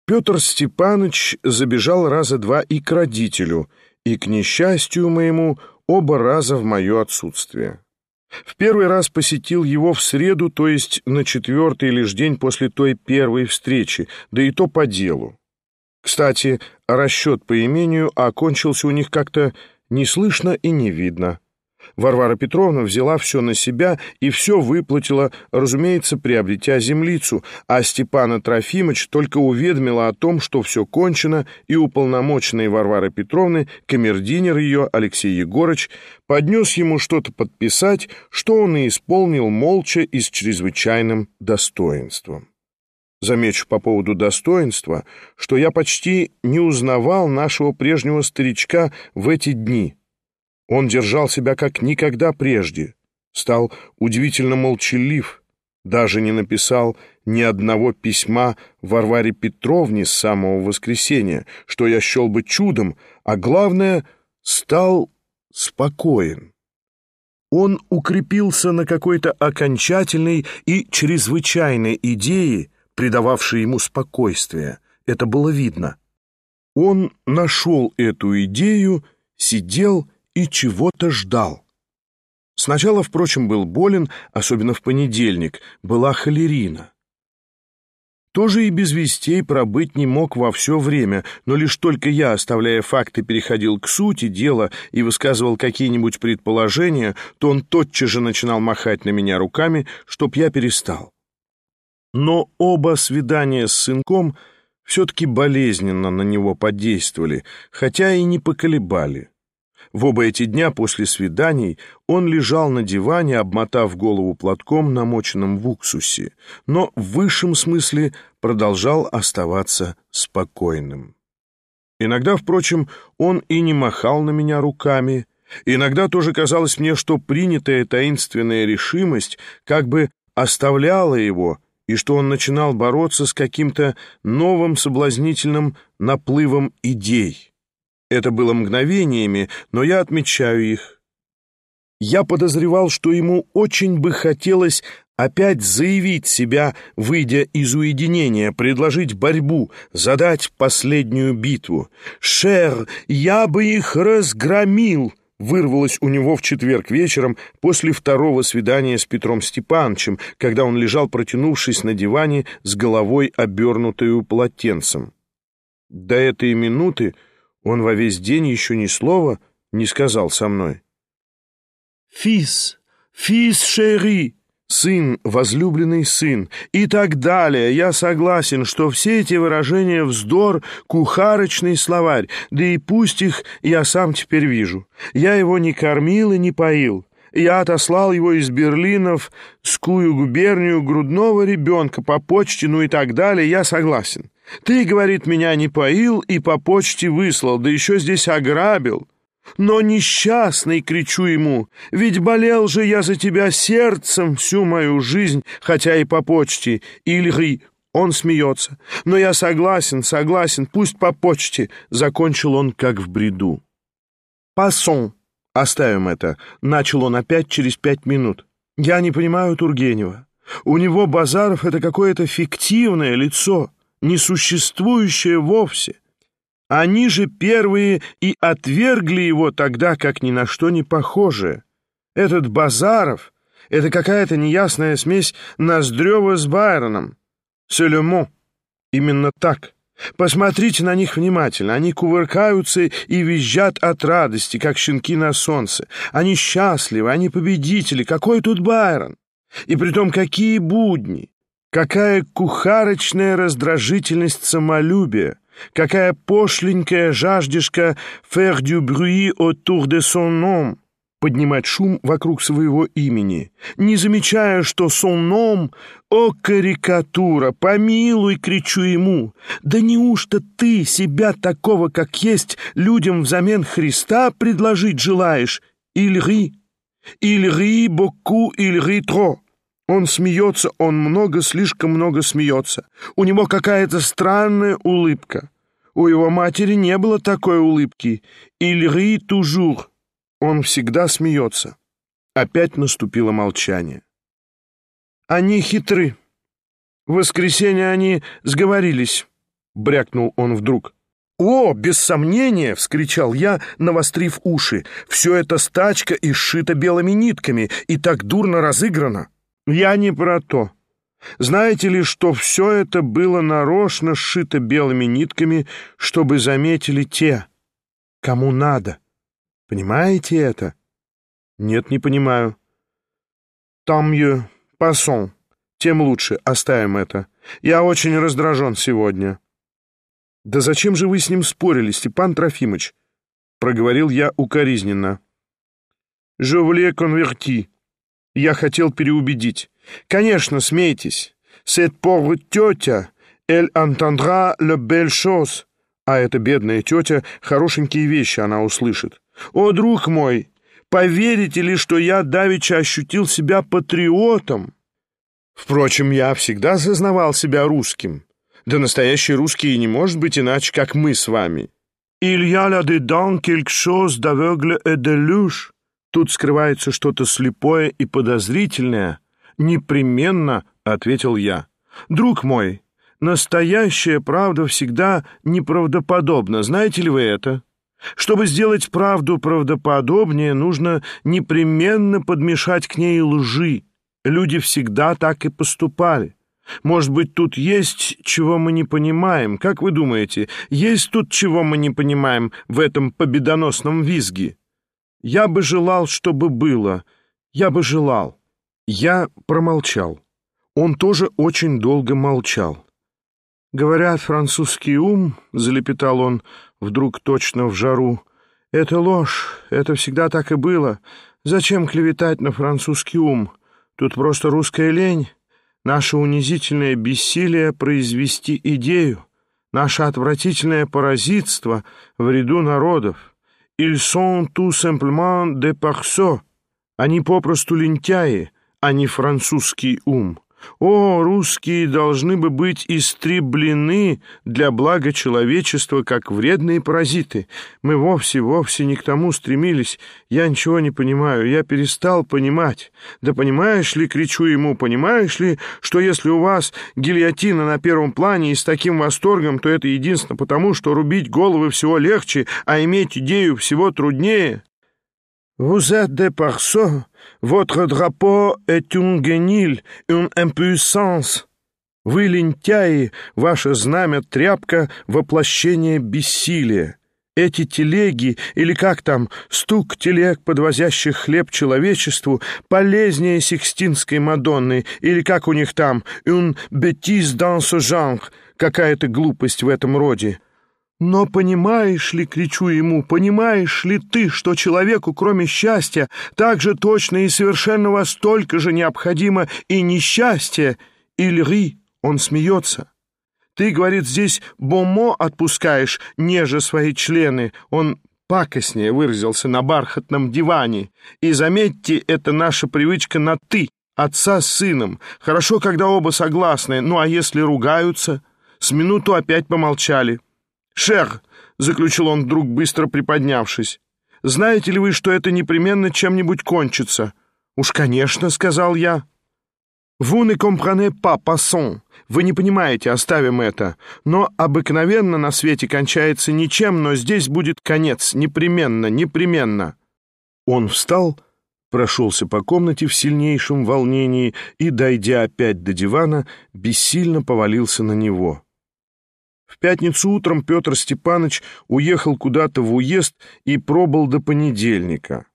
Петр Степаныч забежал раза два и к родителю, и, к несчастью моему, оба раза в мое отсутствие. В первый раз посетил его в среду, то есть на 4-й лишь день после той первой встречи, да и то по делу. Кстати, расчет по имению окончился у них как-то неслышно и не видно. Варвара Петровна взяла все на себя и все выплатила, разумеется, приобретя землицу, а Степана Трофимыч только уведомила о том, что все кончено, и уполномоченный Варвары Петровны, камердинер ее, Алексей Егорыч, поднес ему что-то подписать, что он и исполнил молча и с чрезвычайным достоинством. Замечу по поводу достоинства, что я почти не узнавал нашего прежнего старичка в эти дни. Он держал себя как никогда прежде, стал удивительно молчалив, даже не написал ни одного письма Варваре Петровне с самого воскресенья, что я счел бы чудом, а главное, стал спокоен. Он укрепился на какой-то окончательной и чрезвычайной идее, придававшей ему спокойствие. Это было видно. Он нашел эту идею, сидел и чего-то ждал. Сначала, впрочем, был болен, особенно в понедельник, была холерина. Тоже и без вестей пробыть не мог во все время, но лишь только я, оставляя факты, переходил к сути дела и высказывал какие-нибудь предположения, то он тотчас же начинал махать на меня руками, чтоб я перестал. Но оба свидания с сынком все-таки болезненно на него подействовали, хотя и не поколебали. В оба эти дня после свиданий он лежал на диване, обмотав голову платком, намоченным в уксусе, но в высшем смысле продолжал оставаться спокойным. Иногда, впрочем, он и не махал на меня руками. Иногда тоже казалось мне, что принятая таинственная решимость как бы оставляла его, и что он начинал бороться с каким-то новым соблазнительным наплывом идей. Это было мгновениями, но я отмечаю их. Я подозревал, что ему очень бы хотелось опять заявить себя, выйдя из уединения, предложить борьбу, задать последнюю битву. «Шер, я бы их разгромил!» вырвалось у него в четверг вечером после второго свидания с Петром Степановичем, когда он лежал, протянувшись на диване с головой, обернутой полотенцем. До этой минуты он во весь день еще ни слова не сказал со мной. «Фис, фис шери», сын, возлюбленный сын, и так далее. Я согласен, что все эти выражения вздор, кухарочный словарь, да и пусть их я сам теперь вижу. Я его не кормил и не поил. Я отослал его из Берлина в Скую губернию грудного ребенка по почте, ну и так далее. Я согласен. Ты, говорит, меня не поил и по почте выслал, да еще здесь ограбил. Но несчастный, кричу ему, ведь болел же я за тебя сердцем всю мою жизнь, хотя и по почте. Ильри, он смеется. Но я согласен, пусть по почте, закончил он как в бреду. Пассон, оставим это, начал он опять через 5 минут. Я не понимаю Тургенева. У него Базаров — это какое-то фиктивное лицо, несуществующее вовсе. Они же первые и отвергли его тогда, как ни на что не похожее. Этот Базаров — это какая-то неясная смесь Ноздрева с Байроном. Сельмо. Именно так. Посмотрите на них внимательно. Они кувыркаются и визжат от радости, как щенки на солнце. Они счастливы, они победители. Какой тут Байрон? И притом какие будни! Какая кухарочная раздражительность самолюбия! Какая пошленькая жаждешка «faire du bruit autour de son nom» — поднимать шум вокруг своего имени, не замечая, что son nom — о, карикатура, помилуй, кричу ему. Да неужто ты себя такого, как есть, людям взамен Христа предложить желаешь? Il rit beaucoup, il rit trop. Он смеется, он слишком много смеется. У него какая-то странная улыбка. У его матери не было такой улыбки. Il rit toujours. Он всегда смеется. Опять наступило молчание. Они хитры. В воскресенье они сговорились. брякнул он вдруг. «О, без сомнения!» — вскричал я, навострив уши. «Все это стачка и сшито белыми нитками, и так дурно разыграно». «Я не про то. Знаете ли, что все это было нарочно сшито белыми нитками, чтобы заметили те, кому надо? Понимаете это?» «Нет, не понимаю». «Tant mieux, passons. Тем лучше, оставим это. Я очень раздражен сегодня». «Да зачем же вы с ним спорили, Степан Трофимыч?» — проговорил я укоризненно. «Je voulais convertir. Я хотел переубедить. Конечно, смейтесь. Cette pauvre тетя, elle entendra le belle chose». А эта бедная тетя, хорошенькие вещи она услышит. «О, друг мой, поверите ли, что я давеча ощутил себя патриотом? Впрочем, я всегда сознавал себя русским. Да настоящий русский и не может быть иначе, как мы с вами. Il y a là-dedans quelque chose d'aveugle et de louche. Тут скрывается что-то слепое и подозрительное. Непременно, — ответил я. Друг мой, настоящая правда всегда неправдоподобна. Знаете ли вы это? Чтобы сделать правду правдоподобнее, нужно непременно подмешать к ней лжи. Люди всегда так и поступали. Может быть, тут есть, чего мы не понимаем. Как вы думаете, есть тут, чего мы не понимаем в этом победоносном визге? Я бы желал, чтобы было. Я бы желал. Я промолчал. Он тоже очень долго молчал. «Говорят, французский ум, — залепетал он вдруг точно в жару, — это ложь, это всегда так и было. Зачем клеветать на французский ум? Тут просто русская лень. Наше унизительное бессилие произвести идею, наше отвратительное паразитство в ряду народов. Ils sont tout simplement des paresseux. Они попросту лентяи, а не французский ум. О, русские должны бы быть истреблены для блага человечества, как вредные паразиты. Мы вовсе не к тому стремились. Я ничего не понимаю, я перестал понимать. Да понимаешь ли, кричу ему, понимаешь ли, что если у вас гильотина на первом плане и с таким восторгом, то это единственно потому, что рубить головы всего легче, а иметь идею всего труднее? Vous êtes des paresseux. Votre drapeau est une guenille, une impuissance. Вы лентяи, ваше знамя тряпка, воплощение бессилия. Эти телеги, или как там, стук телег, подвозящих хлеб человечеству, полезнее Сикстинской Мадонны, или как у них там, une bêtise dans ce genre, какая-то глупость в этом роде. «Но понимаешь ли, — кричу ему, — понимаешь ли ты, что человеку, кроме счастья, так же точно и совершенно во столько же необходимо и несчастье?» «Il rit», он смеется. «Ты, — говорит, — здесь бонмо отпускаешь, неже свои члены». Он пакостнее выразился на бархатном диване. И заметьте, это наша привычка на «ты», отца с сыном. Хорошо, когда оба согласны, ну а если ругаются? С минуту опять помолчали. «Шер», — заключил он вдруг, быстро приподнявшись, — «знаете ли вы, что это непременно чем-нибудь кончится?» «Уж, конечно», — сказал я. «Vous ne comprenez pas, passons». Вы не понимаете, оставим это. Но обыкновенно на свете кончается ничем, но здесь будет конец, непременно, непременно. Он встал, прошелся по комнате в сильнейшем волнении и, дойдя опять до дивана, бессильно повалился на него. В пятницу утром Петр Степанович уехал куда-то в уезд и пробыл до понедельника.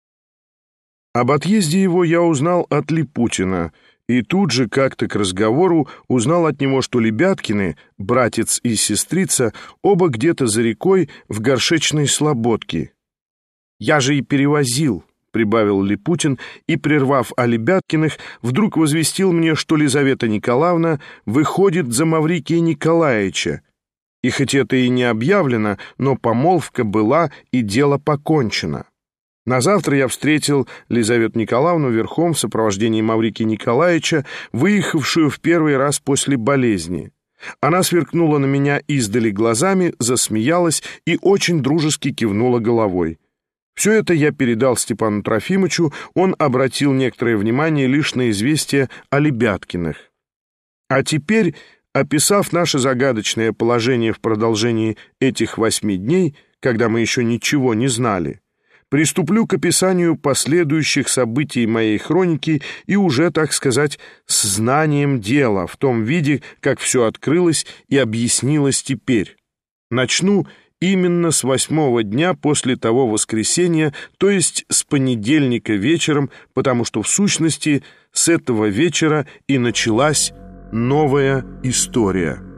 Об отъезде его я узнал от Липутина, и тут же как-то к разговору узнал от него, что Лебяткины, братец и сестрица, оба где-то за рекой в горшечной слободке. «Я же и перевозил», — прибавил Липутин, и, прервав о Лебяткиных, вдруг возвестил мне, что Лизавета Николаевна выходит за Маврикия Николаевича. И хоть это и не объявлено, но помолвка была и дело покончено. Назавтра я встретил Лизавету Николаевну верхом в сопровождении Маврикия Николаевича, выехавшую в первый раз после болезни. Она сверкнула на меня издали глазами, засмеялась и очень дружески кивнула головой. Все это я передал Степану Трофимовичу, он обратил некоторое внимание лишь на известие о Лебяткиных. А теперь Описав наше загадочное положение в продолжении этих 8 дней, когда мы еще ничего не знали, приступлю к описанию последующих событий моей хроники и уже, так сказать, с знанием дела, в том виде, как все открылось и объяснилось теперь. Начну именно с 8-го дня после того воскресенья, то есть с понедельника вечером, потому что в сущности с этого вечера и началась новая история.